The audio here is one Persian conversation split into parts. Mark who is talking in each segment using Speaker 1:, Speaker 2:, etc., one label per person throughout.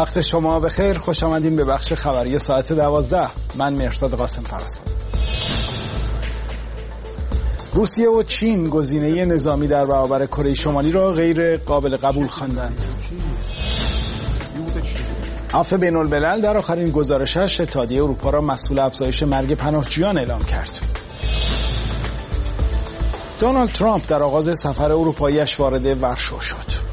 Speaker 1: وقت شما بخیر، خوش آمدین به بخش خبری ساعت 12. من مهرداد قاسم فرستم. روسیه و چین گزینه نظامی در برابر کره شمالی را غیر قابل قبول خواندند. عفو بین‌الملل در آخرین گزارشش اتحادیه اروپا را مسئول افزایش مرگ پناهجویان اعلام کرد. دونالد ترامپ در آغاز سفر اروپایی‌اش وارد ورشو شد.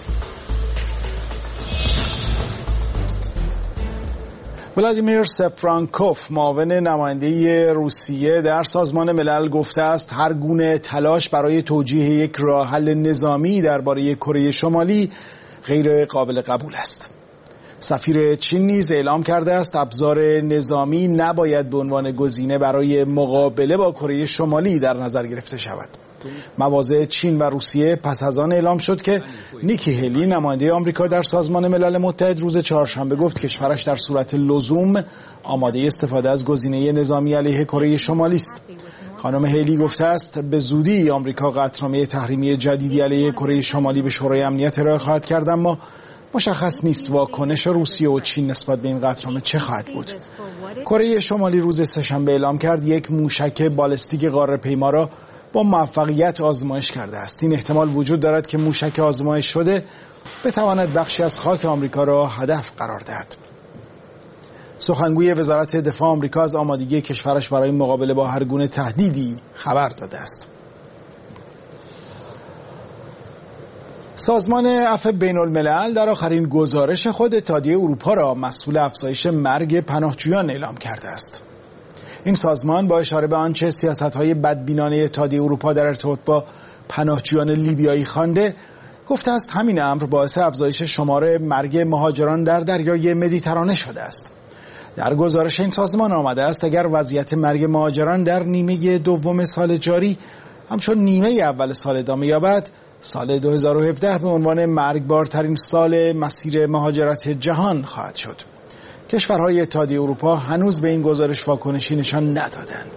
Speaker 1: ولادیمیر سفرانکوف معاون نماینده روسیه در سازمان ملل گفته است هر گونه تلاش برای توجیه یک راه حل نظامی درباره کره شمالی غیر قابل قبول است. سفیر چین نیز اعلام کرده است ابزار نظامی نباید به عنوان گزینه برای مقابله با کره شمالی در نظر گرفته شود. مواضع چین و روسیه پس از آن اعلام شد که نیکی هلی نماینده آمریکا در سازمان ملل متحد روز چهارشنبه گفت کشورش در صورت لزوم آماده استفاده از گزینه نظامی علیه کره شمالی است. خانم هلی گفته است به زودی آمریکا قطعنامه تحریمی جدیدی علیه کره شمالی به شورای امنیت ارائه خواهد کرد، اما مشخص نیست واکنش روسیه و چین نسبت به این قطعنامه چه خواهد بود. کره شمالی روز سه‌شنبه اعلام کرد یک موشک بالستیک قاره‌پیما را با موفقیت آزمایش کرده است. این احتمال وجود دارد که موشک آزمایش شده بتواند بخشی از خاک آمریکا را هدف قرار دهد. سخنگوی وزارت دفاع آمریکا از آمادگی کشورش برای مقابله با هر گونه تهدیدی خبر داده است. سازمان عفو بین‌الملل در آخرین گزارش خود اتحادیه اروپا را مسئول افزایش مرگ پناهجویان اعلام کرده است. این سازمان با اشاره به آنچه سیاست‌های بدبینانه اتحادیه اروپا در ارتباط با پناهجویان لیبیایی خوانده، گفته است همین امر باعث افزایش شمار مرگ مهاجران در دریای مدیترانه شده است. در گزارش این سازمان آمده است اگر وضعیت مرگ مهاجران در نیمه دوم سال جاری همچون نیمه اول سال ادامه یابد، سال 2017 به عنوان مرگبارترین سال مسیر مهاجرت جهان خواهد شد. کشورهای اتحادیه اروپا هنوز به این گزارش واکنشی نشان ندادند.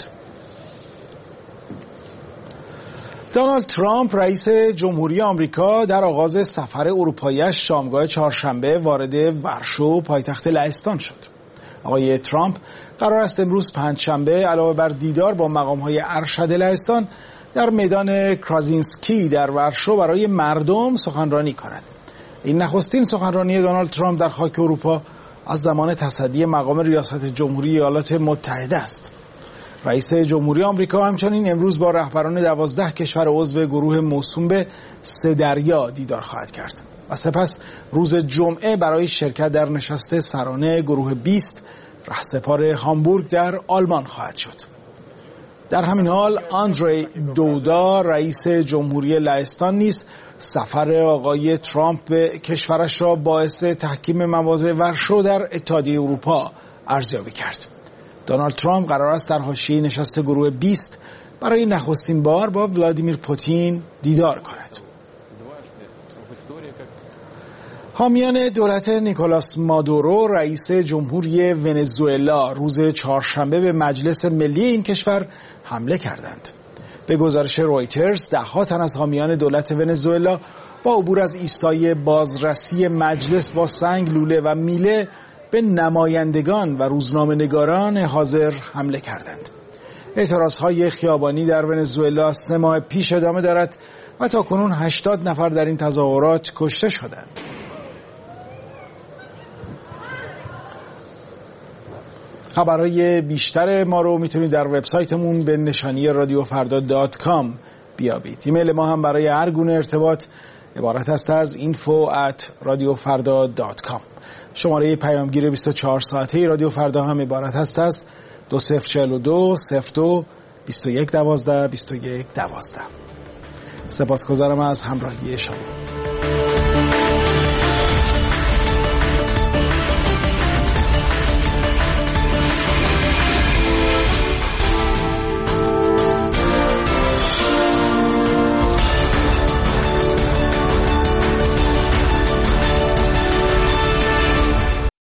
Speaker 1: دونالد ترامپ رئیس جمهوری آمریکا در آغاز سفر اروپایی‌اش شامگاه چهارشنبه وارد ورشو پایتخت لهستان شد. آقای ترامپ قرار است امروز پنجشنبه علاوه بر دیدار با مقام‌های ارشد لهستان در میدان کرازینسکی در ورشو برای مردم سخنرانی کند. این نخستین سخنرانی دونالد ترامپ در خاک اروپا از زمان تصدی مقام ریاست جمهوری ایالات متحده است. رئیس جمهوری آمریکا همچنین امروز با رهبران 12 کشور عضو گروه موسوم به سه دریا دیدار خواهد کرد و سپس روز جمعه برای شرکت در نشست سرانه گروه 20 رهسپار هامبورگ در آلمان خواهد شد. در همین حال آندری دودا رئیس جمهوری لهستان نیز سفر آقای ترامپ به کشورش را باعث تحکیم مواضع ورشو در اتحادیه اروپا ارزیابی کرد. دونالد ترامپ قرار است در حاشیه نشست گروه 20 برای نخستین بار با ولادیمیر پوتین دیدار کند. حامیان دولت نیکولاس مادورو رئیس جمهوری ونزوئلا روز چهارشنبه به مجلس ملی این کشور حمله کردند. به گزارش رویترز ده‌ها تن از حامیان دولت ونزوئلا با عبور از ایستگاه بازرسی مجلس با سنگ، لوله و میله به نمایندگان و روزنامه‌نگاران حاضر حمله کردند. اعتراضهای خیابانی در ونزوئلا 3 ماه پیش ادامه دارد و تاکنون 80 نفر در این تظاهرات کشته شدند. خبرهای بیشتر ما رو میتونید در وبسایتمون به نشانی radiofarda.com بیابید. ایمیل ما هم برای هر گونه ارتباط عبارت است از info@radiofarda.com. شماره پیامگیر 24 ساعته رادیو فردا هم عبارت است از 2042 02 21 12 21 12. سپاسگزارم از همراهی شما.